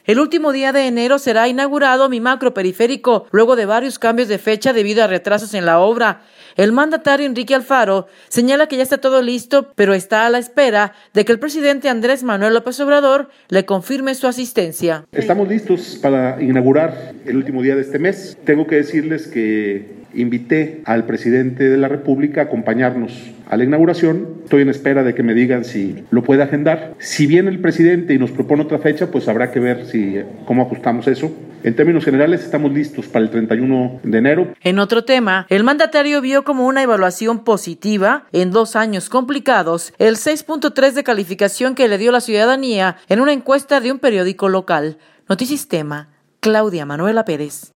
El último día de enero será inaugurado mi macroperiférico, luego de varios cambios de fecha debido a retrasos en la obra. El mandatario Enrique Alfaro señala que ya está todo listo, pero está a la espera de que el presidente Andrés Manuel López Obrador le confirme su asistencia. Estamos listos para inaugurar el último día de este mes. Tengo que decirles que invité al presidente de la República a acompañarnos a la inauguración. Estoy en espera de que me digan si lo puede agendar. Si viene el presidente y nos propone otra fecha, pues habrá que ver cómo ajustamos eso. En términos generales, estamos listos para el 31 de enero. En otro tema, el mandatario vio como una evaluación positiva en 2 años complicados el 6.3 de calificación que le dio la ciudadanía en una encuesta de un periódico local. Notisistema, Claudia Manuela Pérez.